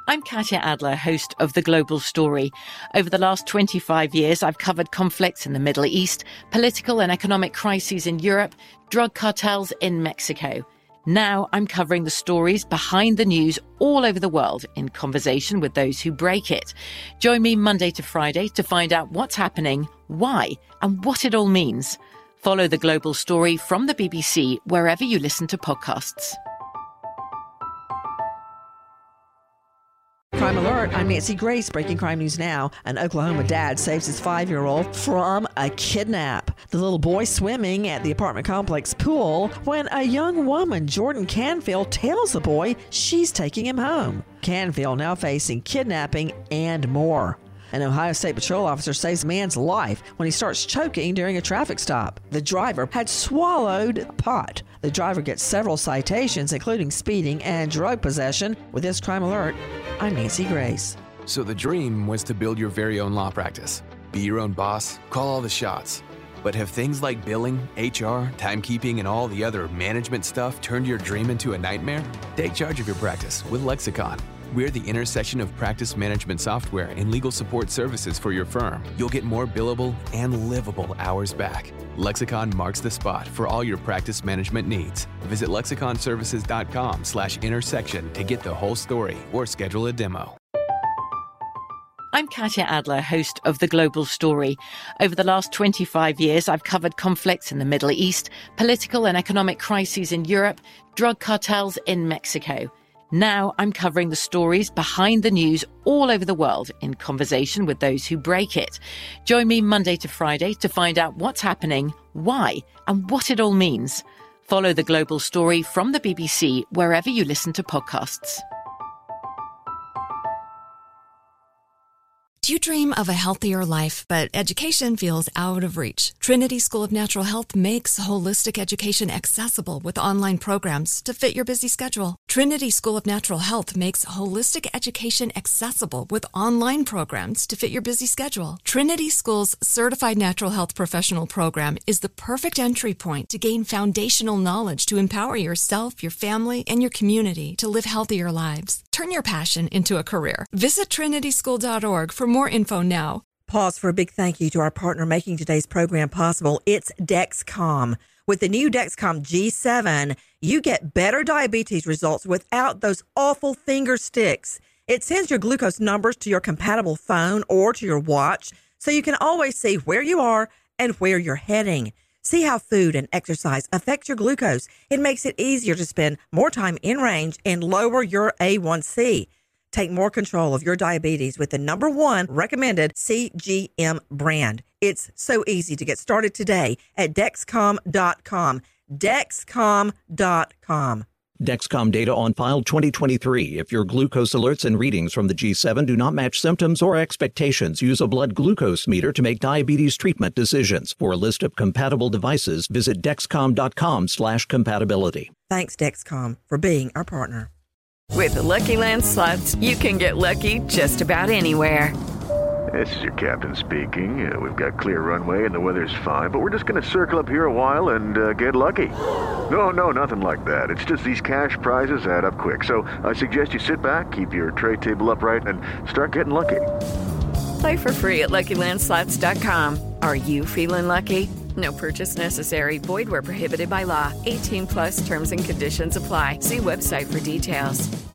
I'm Katya Adler, host of The Global Story. Over the last 25 years, I've covered conflicts in the Middle East, political and economic crises in Europe, drug cartels in Mexico. Now I'm covering the stories behind the news all over the world in conversation with those who break it. Join me Monday to Friday to find out what's happening, why, and what it all means. Follow The Global Story from the BBC wherever you listen to podcasts. Crime Alert, I'm Nancy Grace. Breaking crime news now. An Oklahoma dad saves his 5-year-old from a kidnap. The little boy swimming at the apartment complex pool when a young woman, Jordan Canfield, tells the boy she's taking him home. Canfield now facing kidnapping and more. An Ohio State Patrol officer saves a man's life when he starts choking during a traffic stop. The driver had swallowed pot. The driver gets several citations, including speeding and drug possession. With this Crime Alert, I'm Nancy Grace. So the dream was to build your very own law practice. Be your own boss, call all the shots. But have things like billing, HR, timekeeping, and all the other management stuff turned your dream into a nightmare? Take charge of your practice with Lexicon. We're the intersection of practice management software and legal support services for your firm. You'll get more billable and livable hours back. Lexicon marks the spot for all your practice management needs. Visit lexiconservices.com/intersection to get the whole story or schedule a demo. I'm Katya Adler, host of The Global Story. Over the last 25 years, I've covered conflicts in the Middle East, political and economic crises in Europe, drug cartels in Mexico. Now I'm covering the stories behind the news all over the world in conversation with those who break it. Join me Monday to Friday to find out what's happening, why, and what it all means. Follow The Global Story from the BBC wherever you listen to podcasts. Do you dream of a healthier life, but education feels out of reach? Trinity School of Natural Health makes holistic education accessible with online programs to fit your busy schedule. Trinity School of Natural Health makes holistic education accessible with online programs to fit your busy schedule. Trinity School's Certified Natural Health Professional Program is the perfect entry point to gain foundational knowledge to empower yourself, your family, and your community to live healthier lives. Turn your passion into a career. Visit trinityschool.org for more info now. Pause for a big thank you to our partner making today's program possible. It's Dexcom. With the new Dexcom G7, you get better diabetes results without those awful finger sticks. It sends your glucose numbers to your compatible phone or to your watch, so you can always see where you are and where you're heading. See how food and exercise affect your glucose. It makes it easier to spend more time in range and lower your A1C. Take more control of your diabetes with the #1 recommended CGM brand. It's so easy to get started today at Dexcom.com. Dexcom.com. Dexcom data on file 2023. If your glucose alerts and readings from the G7 do not match symptoms or expectations, use a blood glucose meter to make diabetes treatment decisions. For a list of compatible devices, visit Dexcom.com/compatibility. Thanks, Dexcom, for being our partner. With the Lucky Land Slots, you can get lucky just about anywhere. This is your captain speaking. We've got clear runway and the weather's fine, but we're just going to circle up here a while and get lucky. No, nothing like that. It's just these cash prizes add up quick. So I suggest you sit back, keep your tray table upright, and start getting lucky. Play for free at LuckyLandSlots.com. Are you feeling lucky? No purchase necessary. Void where prohibited by law. 18+ terms and conditions apply. See website for details.